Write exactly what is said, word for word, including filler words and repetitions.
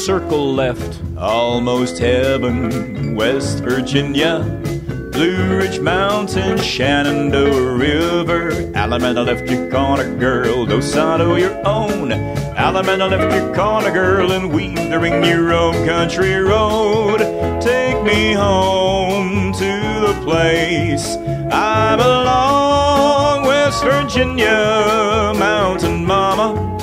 circle left. Almost heaven, West Virginia. Blue Ridge Mountain, Shenandoah River. Alameda left your corner, girl, no side of your own. Alameda left your corner, girl, and weathering your own country road. Take me home to the place I belong, West Virginia, mountain mama.